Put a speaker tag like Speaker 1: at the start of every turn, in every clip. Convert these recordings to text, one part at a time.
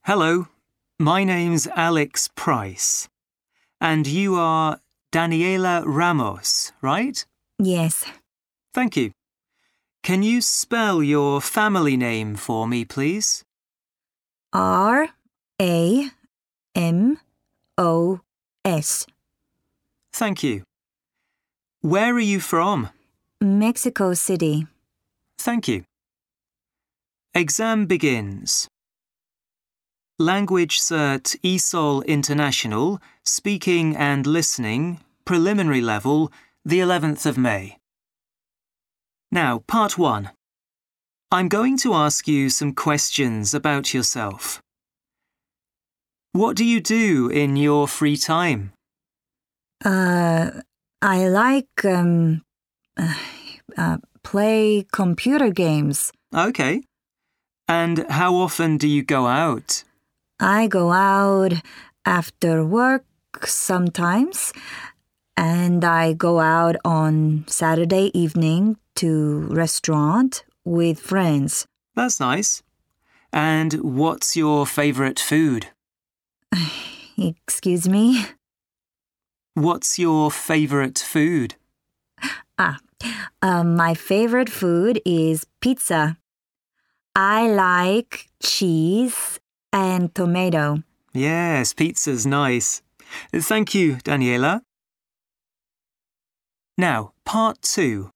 Speaker 1: Hello, my name's Alex Price. And you are Daniela Ramos, right?
Speaker 2: Yes.
Speaker 1: Thank you. Can you spell your family name for me, please?
Speaker 2: R-A-M-O-S.
Speaker 1: Thank you. Where are you from?
Speaker 2: Mexico City.
Speaker 1: Thank you. Exam begins. Language Cert ESOL International, Speaking and Listening, Preliminary Level, the 11th of May. Now, Part 1. I'm going to ask you some questions about yourself. What do you do in your free time?
Speaker 2: I like play computer games.
Speaker 1: Okay. And how often do you go out?
Speaker 2: I go out after work sometimes, and I go out on Saturday evening to restaurant with friends.
Speaker 1: That's nice. And what's your favorite food?
Speaker 2: Excuse me?
Speaker 1: What's your favorite food?
Speaker 2: My favorite food is pizza. I like cheese and tomato.
Speaker 1: Yes, pizza's nice. Thank you, Daniela. Now, Part 2.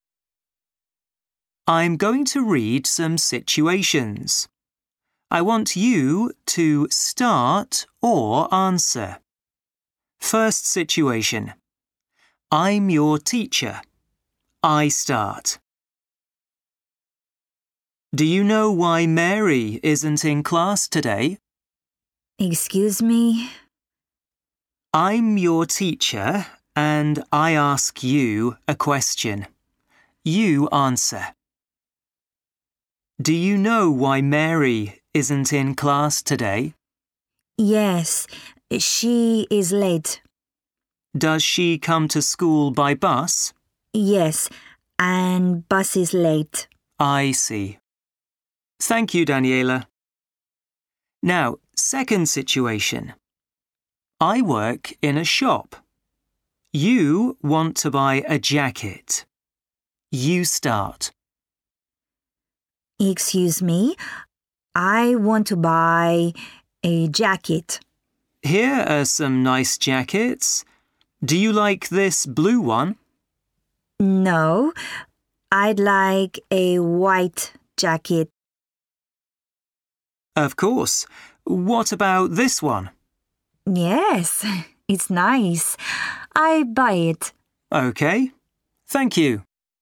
Speaker 1: I'm going to read some situations. I want you to start or answer. First situation. I'm your teacher. I start. Do you know why Mary isn't in class today?
Speaker 2: Excuse me?
Speaker 1: I'm your teacher and I ask you a question. You answer. Do you know why Mary isn't in class today?
Speaker 2: Yes, she is late.
Speaker 1: Does she come to school by bus?
Speaker 2: Yes, and bus is late.
Speaker 1: I see. Thank you, Daniela. Now, second situation. I work in a shop. You want to buy a jacket. You start.
Speaker 2: Excuse me? I want to buy a jacket.
Speaker 1: Here are some nice jackets. Do you like this blue one?
Speaker 2: No, I'd like a white jacket.
Speaker 1: Of course. What about this one?
Speaker 2: Yes, it's nice. I buy it.
Speaker 1: Okay. Thank you.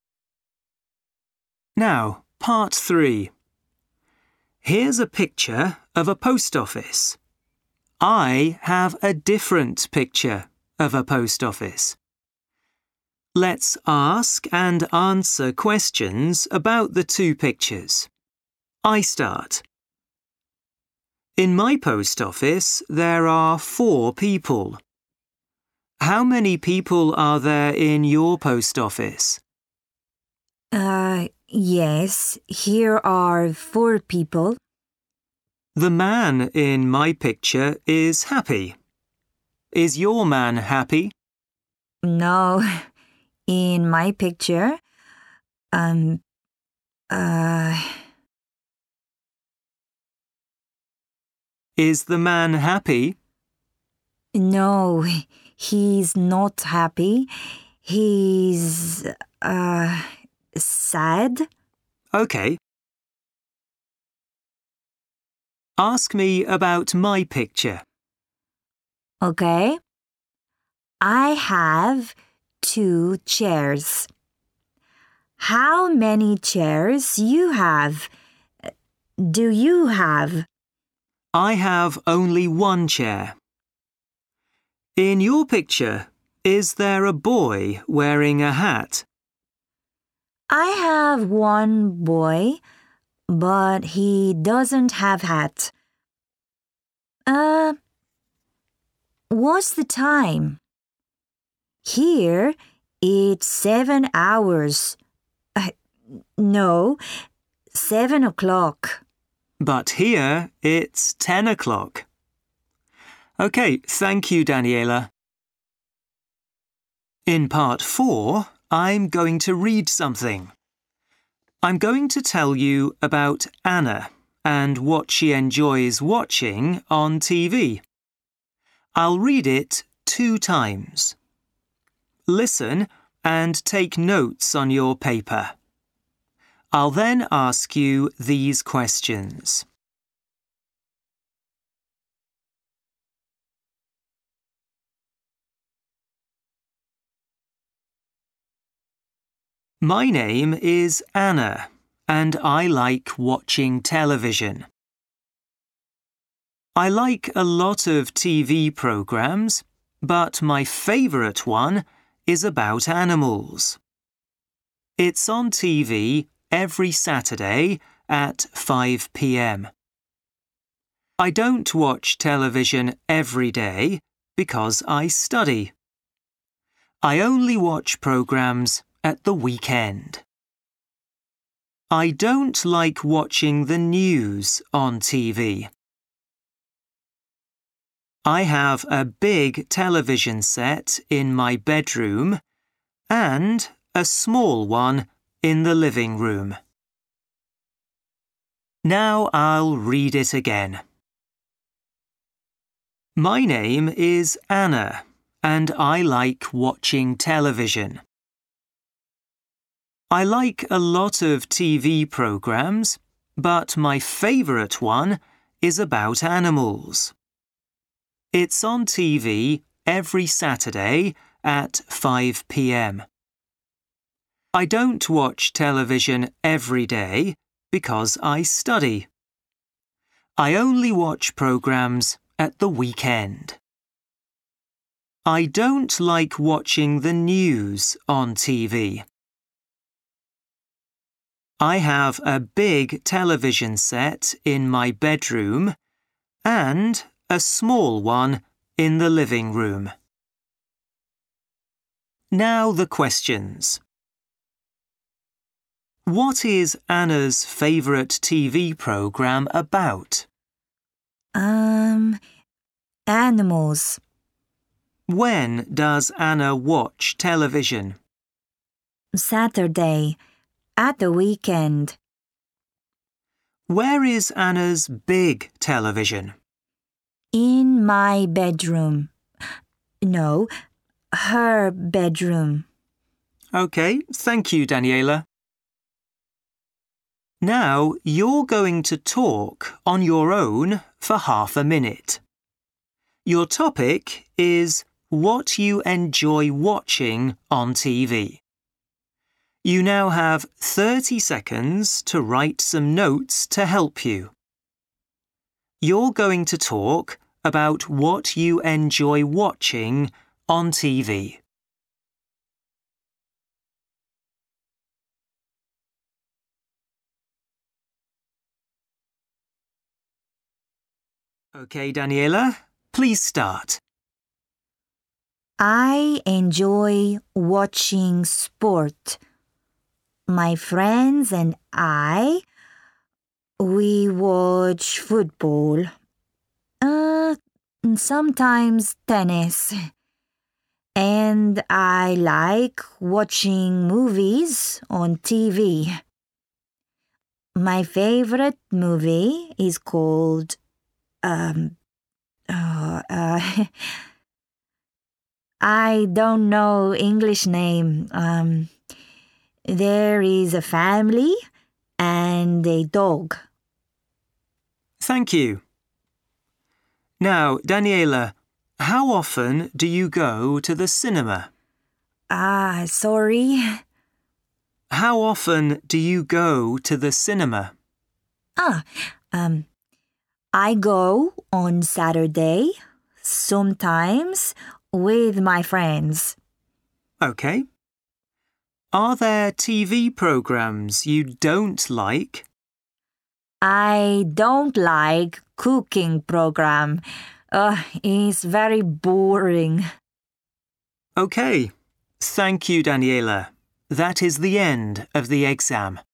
Speaker 1: Now, Part 3. Here's a picture of a post office. I have a different picture of a post office. Let's ask and answer questions about the two pictures. I start. In my post office, there are 4 people. How many people are there in your post office?
Speaker 2: Yes, here are 4 people.
Speaker 1: The man in my picture is happy. Is your man happy?
Speaker 2: No, in my picture,
Speaker 1: Is the man happy?
Speaker 2: no, he's not happy. He's, sad.
Speaker 1: Okay. Ask me about my picture.
Speaker 2: Okay. I have 2 chairs. How many chairs you have? Do you have?
Speaker 1: I have only 1 chair. In your picture, is there a boy wearing a hat?
Speaker 2: I have 1 boy, but he doesn't have hat. What's the time? Here, it's 7 hours. No, 7 o'clock.
Speaker 1: but here it's 10 o'clock. OK, thank you, Daniela. In part 4, I'm going to read something. I'm going to tell you about Anna and what she enjoys watching on TV. I'll read it 2 times. Listen and take notes on your paper. I'll then ask you these questions. My name is Anna, and I like watching television. I like a lot of TV programs, but my favourite one is about animals. It's on TV every Saturday at 5 p.m. I don't watch television every day because I study. I only watch programs at the weekend. I don't like watching the news on TV. I have a big television set in my bedroom and a small one in the living room. Now I'll read it again. My name is Anna, and I like watching television. I like a lot of TV programs, but my favourite one is about animals. It's on TV every Saturday at 5 p.m. I don't watch television every day because I study. I only watch programs at the weekend. I don't like watching the news on TV. I have a big television set in my bedroom and a small one in the living room. Now the questions. What is Anna's favourite TV programme about?
Speaker 2: Animals.
Speaker 1: When does Anna watch television?
Speaker 2: Saturday. At the weekend.
Speaker 1: Where is Anna's big television?
Speaker 2: In my bedroom. No, her bedroom.
Speaker 1: OK, thank you, Daniela. Now you're going to talk on your own for half a minute. Your topic is what you enjoy watching on TV. You now have 30 seconds to write some notes to help you. You're going to talk about what you enjoy watching on TV. OK, Daniela, please start.
Speaker 2: I enjoy watching sport. My friends and we watch football. Sometimes tennis. And I like watching movies on TV. My favorite movie is called I don't know English name. There is a family and a dog.
Speaker 1: Thank you. Now, Daniela, how often do you go to the cinema?
Speaker 2: Sorry.
Speaker 1: How often do you go to the cinema?
Speaker 2: I go on Saturday, sometimes with my friends.
Speaker 1: OK. Are there TV programs you don't like?
Speaker 2: I don't like cooking program. It's very boring.
Speaker 1: OK. Thank you, Daniela. That is the end of the exam.